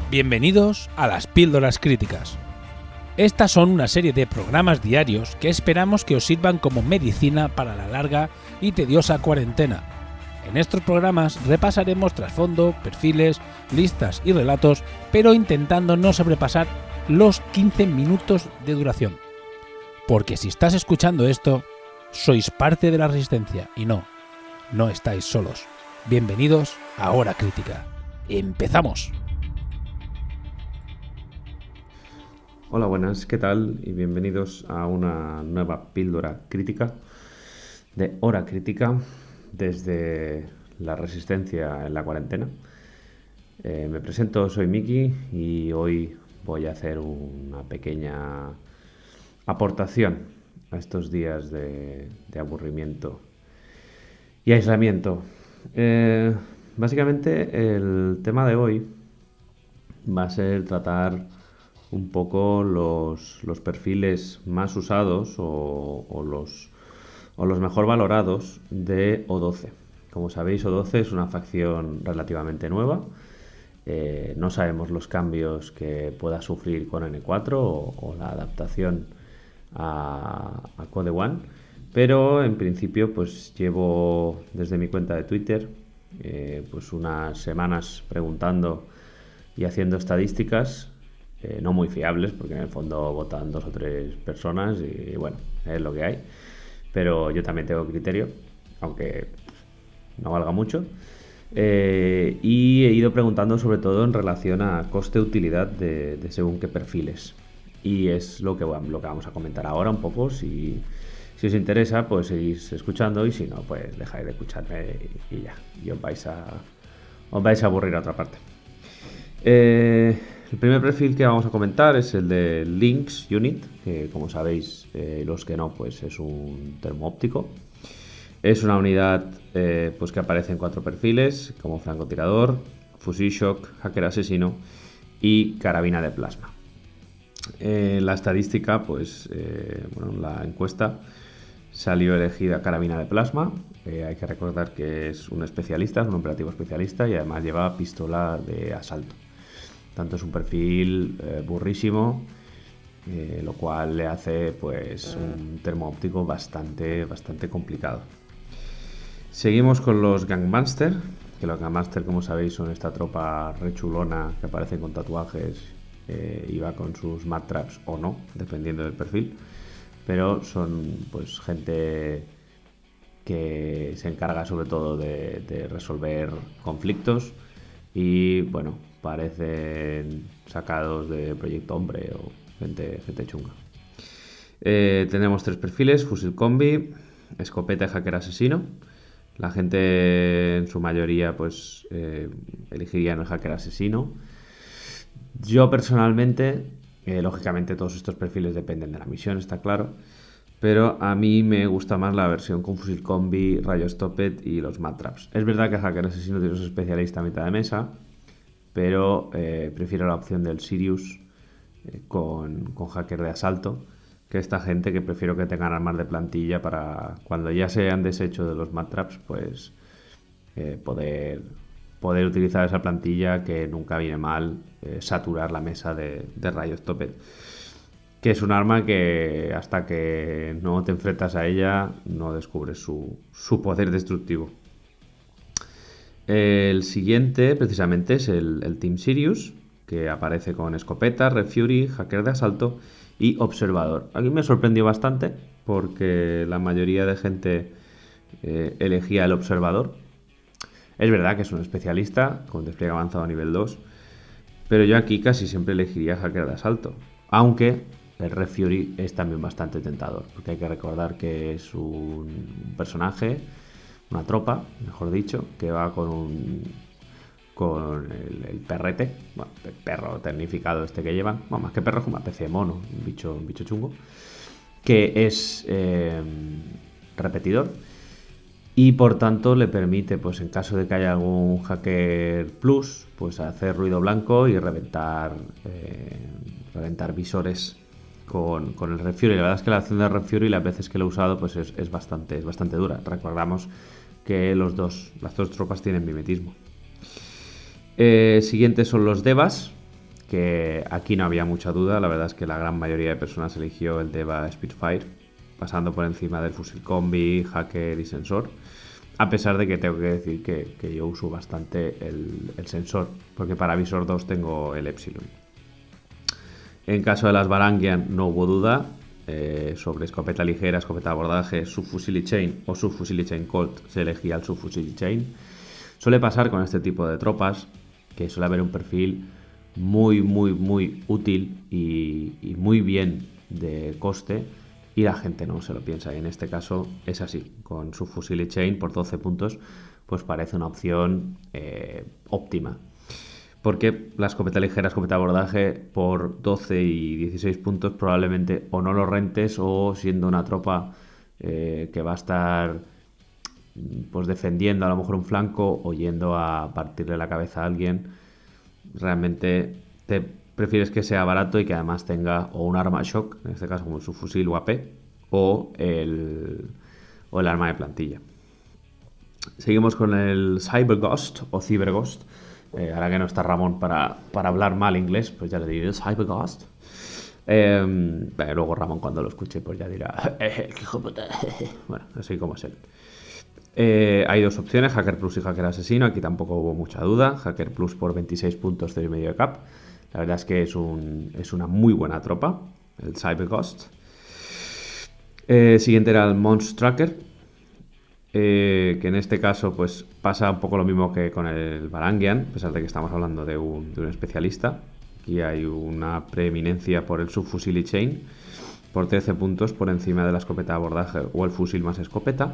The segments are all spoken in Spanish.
Bienvenidos a las Píldoras Críticas. Estas son una serie de programas diarios que esperamos que os sirvan como medicina para la larga y tediosa cuarentena. En estos programas repasaremos trasfondo, perfiles, listas y relatos, pero intentando no sobrepasar los 15 minutos de duración. Porque si estás escuchando esto, sois parte de la resistencia y no estáis solos. Bienvenidos a Hora Crítica. ¡Empezamos! Hola, buenas, ¿qué tal? Y bienvenidos a una nueva píldora crítica de Hora Crítica desde la resistencia en la cuarentena. Me presento, soy Miki y hoy voy a hacer una pequeña aportación a estos días de aburrimiento y aislamiento. Básicamente el tema de hoy va a ser tratar un poco los perfiles más usados o los mejor valorados de O12. Como sabéis, O12 es una facción relativamente nueva. No sabemos los cambios que pueda sufrir con N4 o la adaptación a Code One, pero en principio pues llevo desde mi cuenta de Twitter pues unas semanas preguntando y haciendo estadísticas no muy fiables, porque en el fondo votan 2 o 3 personas y bueno, es lo que hay, pero yo también tengo criterio, aunque no valga mucho, y he ido preguntando sobre todo en relación a coste-utilidad de según qué perfiles, y es lo que vamos a comentar ahora un poco. Si os interesa, pues seguís escuchando, y si no, pues dejáis de escucharme y ya, y os vais a aburrir a otra parte. El primer perfil que vamos a comentar es el de Lynx Unit, que como sabéis, los que no, pues es un termo óptico. Es una unidad pues que aparece en 4 perfiles, como francotirador, fusil shock, hacker asesino y carabina de plasma. La estadística, pues en la encuesta salió elegida carabina de plasma. Hay que recordar que es un especialista, es un operativo especialista y además lleva pistola de asalto. Tanto es un perfil burrísimo, lo cual le hace pues un termo óptico bastante complicado. Seguimos con los Gangmaster, que los Gangmaster, como sabéis, son esta tropa rechulona que aparecen con tatuajes y va con sus mad traps o no, dependiendo del perfil, pero son pues gente que se encarga sobre todo de resolver conflictos y bueno, parecen sacados de Proyecto Hombre o gente chunga. Tenemos 3 perfiles: fusil combi, escopeta y hacker asesino. La gente en su mayoría pues elegiría el hacker asesino. Yo personalmente, lógicamente todos estos perfiles dependen de la misión, está claro, pero a mí me gusta más la versión con fusil combi, rayo stopped y los mad traps. Es verdad que el hacker asesino tiene su especialista a mitad de mesa, pero prefiero la opción del Sirius con hacker de asalto, que esta gente que prefiero que tengan armas de plantilla para cuando ya se han deshecho de los mad traps, pues poder utilizar esa plantilla, que nunca viene mal saturar la mesa de rayo stopped, que es un arma que hasta que no te enfrentas a ella no descubres su poder destructivo. El siguiente precisamente es el Team Sirius, que aparece con escopeta, Red Fury, hacker de asalto y observador. Aquí me sorprendió bastante porque la mayoría de gente elegía el observador. Es verdad que es un especialista con despliegue avanzado a nivel 2, pero yo aquí casi siempre elegiría hacker de asalto, aunque el Red Fury es también bastante tentador, porque hay que recordar que es un personaje, una tropa, mejor dicho, que va con el perrete, bueno, el perro tecnificado este que llevan, bueno, más que perro, es como una especie de mono, un bicho chungo, que es repetidor y por tanto le permite, pues en caso de que haya algún hacker plus, pues hacer ruido blanco y reventar visores con el Red Fury. La verdad es que la acción de Red Fury, las veces que lo he usado, pues es bastante dura. Recordamos que las dos tropas tienen mimetismo. Siguientes son los Devas, que aquí no había mucha duda. La verdad es que la gran mayoría de personas eligió el DEVA Spitfire, pasando por encima del fusil combi, hacker y sensor. A pesar de que tengo que decir que yo uso bastante el sensor, porque para Visor 2 tengo el Epsilon. En caso de las Varangian no hubo duda sobre escopeta ligera, escopeta de abordaje, subfusil y chain o subfusil y chain Colt, se elegía el subfusil y chain. Suele pasar con este tipo de tropas que suele haber un perfil muy útil y muy bien de coste, y la gente no se lo piensa, y en este caso es así. Con subfusil y chain por 12 puntos pues parece una opción óptima, porque la escopeta ligera, escopeta de abordaje por 12 y 16 puntos probablemente o no lo rentes, o siendo una tropa que va a estar pues defendiendo a lo mejor un flanco o yendo a partirle la cabeza a alguien, realmente te prefieres que sea barato y que además tenga o un arma shock, en este caso como su fusil UAP, o el arma de plantilla. Seguimos con el Cyber Ghost o Cyber Ghost. Ahora que no está Ramón para hablar mal inglés, pues ya le diré Cyber Ghost. Luego Ramón, cuando lo escuche, pues ya dirá bueno, así como es él. Hay dos opciones, Hacker Plus y Hacker Asesino. Aquí tampoco hubo mucha duda. Hacker Plus por 26 puntos, 0,5 de cap. La verdad es que es una muy buena tropa, el Cyber Ghost. Siguiente era el Mons Tracker, que en este caso pues pasa un poco lo mismo que con el Varangian, a pesar de que estamos hablando de un especialista. Aquí hay una preeminencia por el subfusil y chain, por 13 puntos por encima de la escopeta de abordaje o el fusil más escopeta.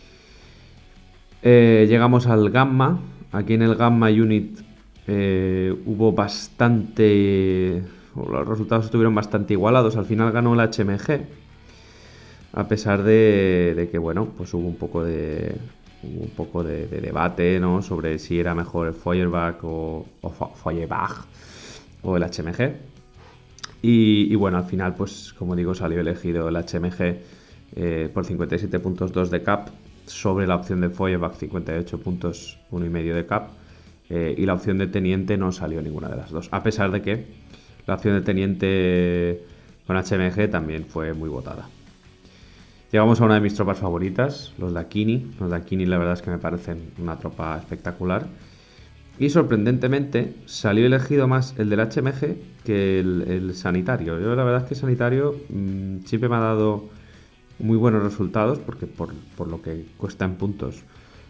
Llegamos al Gamma. Aquí en el Gamma Unit hubo bastante... Los resultados estuvieron bastante igualados. Al final ganó el HMG, a pesar de que, bueno, pues hubo un poco de debate, ¿no?, sobre si era mejor el Feuerbach o Feuerbach o el HMG. Y bueno, al final, pues como digo, salió elegido el HMG por 57 puntos, 2 de cap, sobre la opción de Feuerbach, 58 puntos, 1,5 de cap. Y la opción de teniente no salió ninguna de las dos, a pesar de que la opción de teniente con HMG también fue muy votada. Llegamos a una de mis tropas favoritas, los Dakini. Los Dakini la verdad es que me parecen una tropa espectacular. Y sorprendentemente salió elegido más el del HMG que el sanitario. Yo la verdad es que el sanitario siempre me ha dado muy buenos resultados, porque por lo que cuesta en puntos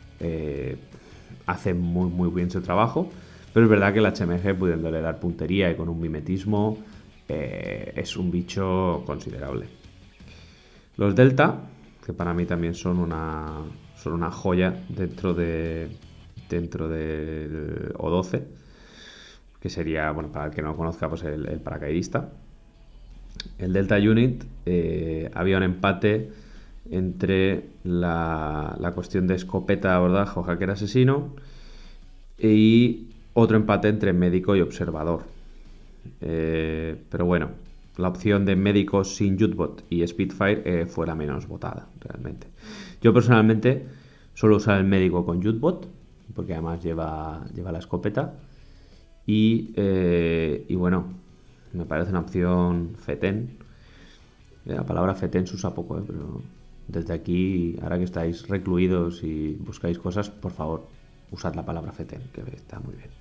hace muy bien su trabajo. Pero es verdad que el HMG, pudiéndole dar puntería y con un mimetismo, es un bicho considerable. Los Delta, que para mí también son una joya dentro del O12, que sería, bueno, para el que no lo conozca, pues el paracaidista. El Delta Unit, había un empate entre la cuestión de escopeta de abordaje o hacker asesino, y otro empate entre médico y observador. Pero bueno, la opción de médicos sin Jutbot y Spitfire fue la menos votada, realmente. Yo personalmente suelo usar el médico con Jutbot, porque además lleva la escopeta. Y bueno, me parece una opción fetén. La palabra fetén se usa poco, pero desde aquí, ahora que estáis recluidos y buscáis cosas, por favor, usad la palabra fetén, que está muy bien.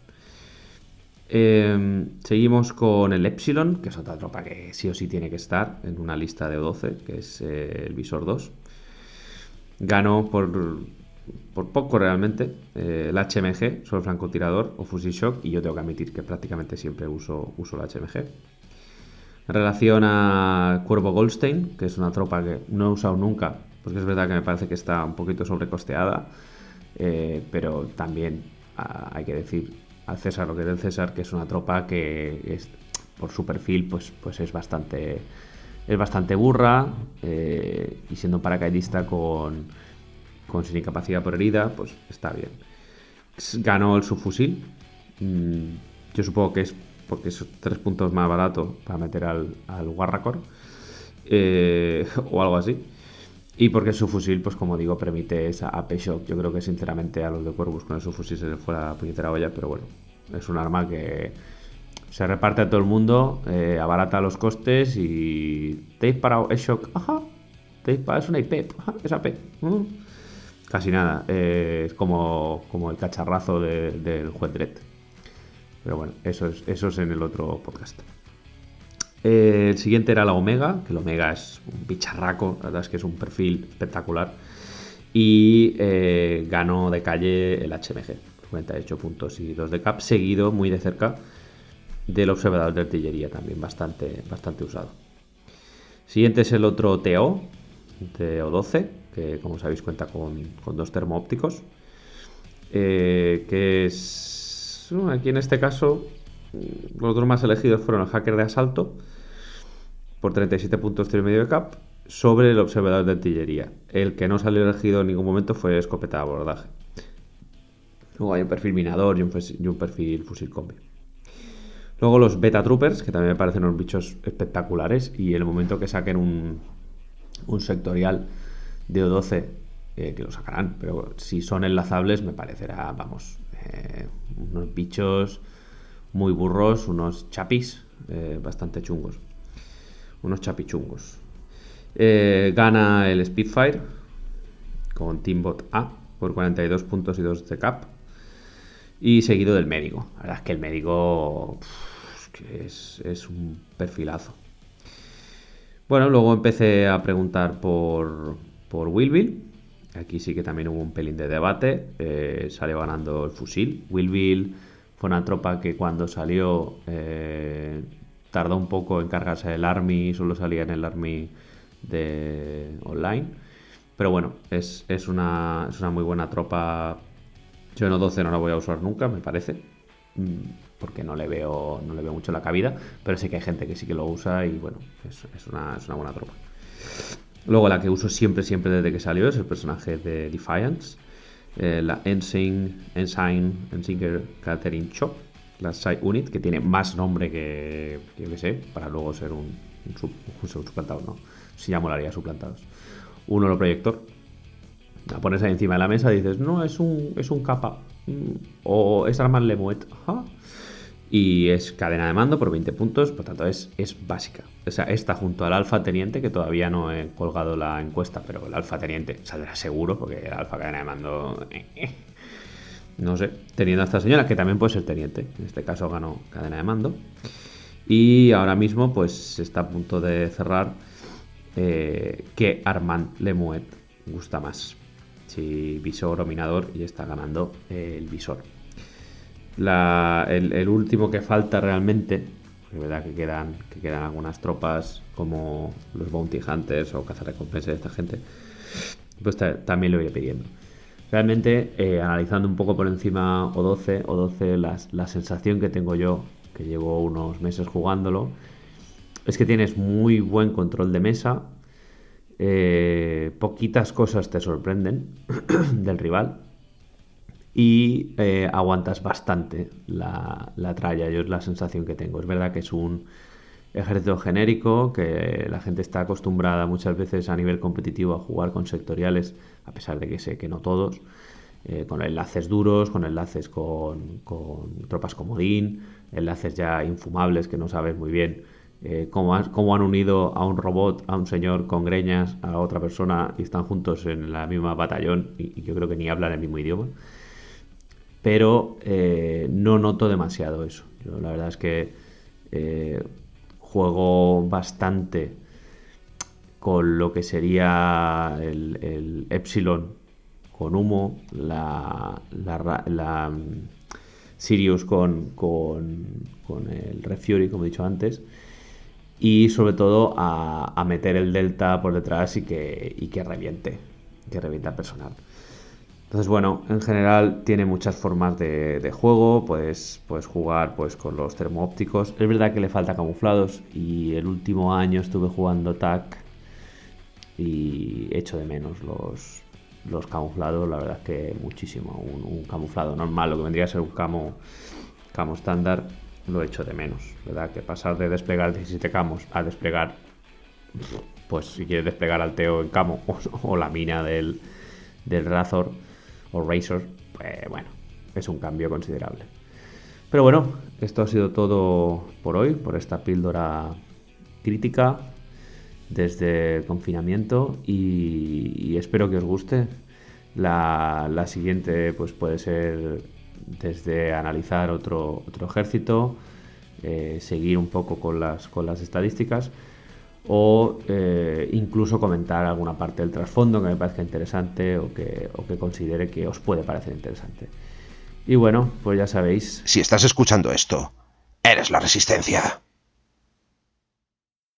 Seguimos con el Epsilon, que es otra tropa que sí o sí tiene que estar en una lista de 12, que es el Visor 2. Ganó por poco realmente el HMG sobre francotirador o fusil shock, y yo tengo que admitir que prácticamente siempre uso el HMG. En relación a Cuervo Goldstein, que es una tropa que no he usado nunca, porque es verdad que me parece que está un poquito sobrecosteada, pero también hay que decir al César lo que es del César, que es una tropa que por su perfil pues es bastante burra, y siendo un paracaidista con sin incapacidad por herida, pues está bien. Ganó el subfusil. Yo supongo que es porque es 3 puntos más barato para meter al Warracor, o algo así. Y porque el subfusil, pues como digo, permite esa AP Shock. Yo creo que sinceramente a los de Corvus con el subfusil se les fue la puñetera olla, pero bueno, es un arma que Se reparte a todo el mundo, abarata los costes y te he disparado el shock, ajá, te he disparado, es una IP, ajá, es AP. Casi nada, es como el cacharrazo del juez Dredd. Pero bueno, eso es en el otro podcast. El siguiente era la Omega, que la Omega es un bicharraco, la verdad es que es un perfil espectacular. Y ganó de calle el HMG, 58 puntos y 2 de cap, seguido muy de cerca del observador de artillería, también bastante usado. Siguiente es el otro TO12, que como sabéis cuenta con 2 termoópticos, que es, aquí en este caso, los dos más elegidos fueron el hacker de asalto, por 37 puntos 3,5 de cap, sobre el observador de artillería. El que no salió elegido en ningún momento fue escopeta de abordaje. Luego hay un perfil minador y un perfil fusil combi. Luego los beta troopers, que también me parecen unos bichos espectaculares, y en el momento que saquen un sectorial de O12, que lo sacarán, pero si son enlazables me parecerá, vamos, unos bichos muy burros, unos chapis bastante chungos. Unos chapichungos. Gana el Spitfire con Teambot A por 42 puntos y 2 de cap. Y seguido del médico. La verdad es que el médico es un perfilazo. Bueno, luego empecé a preguntar por Will. Aquí sí que también hubo un pelín de debate. Salió ganando el fusil. Will fue una tropa que cuando salió tardó un poco en cargarse del Army. Solo salía en el Army de online. Pero bueno, es una muy buena tropa. Yo en O12 no la voy a usar nunca, me parece, porque no le veo mucho la cabida, pero sí que hay gente que sí que lo usa y bueno, es una buena tropa. Luego la que uso siempre desde que salió es el personaje de Defiance, la Ensign Catherine Chop, la Side Unit, que tiene más nombre que yo que sé, para luego ser un suplantado, no, si ya molaría suplantados. Un holoproyector. La pones ahí encima de la mesa y dices, no, es un capa. O es armas Lemuet. Ajá. Y es cadena de mando por 20 puntos, por tanto es básica. O sea, está junto al alfa teniente, que todavía no he colgado la encuesta, pero el alfa teniente saldrá seguro, porque el alfa cadena de mando... No sé, teniendo a esta señora, que también puede ser teniente. En este caso ganó cadena de mando. Y ahora mismo pues está a punto de cerrar que Armand Lemuet gusta más. Si visor o minador, y está ganando el visor. El último que falta realmente, es verdad que quedan algunas tropas como los Bounty Hunters o cazarrecompensas de esta gente, pues también lo iré pidiendo. Realmente, analizando un poco por encima O12, la sensación que tengo yo, que llevo unos meses jugándolo, es que tienes muy buen control de mesa. Poquitas cosas te sorprenden del rival y aguantas bastante la tralla. Yo es la sensación que tengo. Es verdad que es un ejército genérico, que la gente está acostumbrada muchas veces a nivel competitivo a jugar con sectoriales, a pesar de que sé que no todos, con enlaces duros, con enlaces con tropas comodín, enlaces ya infumables que no sabes muy bien cómo han unido a un robot, a un señor con greñas, a otra persona y están juntos en la misma batallón y yo creo que ni hablan el mismo idioma. Pero no noto demasiado eso. Yo la verdad es que juego bastante con lo que sería el Epsilon con humo, la Sirius con el Red Fury, como he dicho antes, y sobre todo a meter el Delta por detrás y que reviente al personal. Entonces, bueno, en general tiene muchas formas de juego. Puedes jugar pues con los termoópticos. Es verdad que le falta camuflados y el último año estuve jugando TAC y echo de menos los camuflados. La verdad es que muchísimo. Un camuflado normal, lo que vendría a ser un camo estándar, lo echo de menos, ¿verdad? Que pasar de desplegar 17 camos a desplegar, pues si quieres desplegar al Teo en camo o la mina del Razor o Razor, pues bueno, es un cambio considerable. Pero bueno, esto ha sido todo por hoy, por esta píldora crítica desde el confinamiento, y espero que os guste. La siguiente pues puede ser desde analizar otro ejército, seguir un poco con las estadísticas, o incluso comentar alguna parte del trasfondo que me parezca interesante o que considere que os puede parecer interesante. Y bueno, pues ya sabéis. Si estás escuchando esto, eres la Resistencia.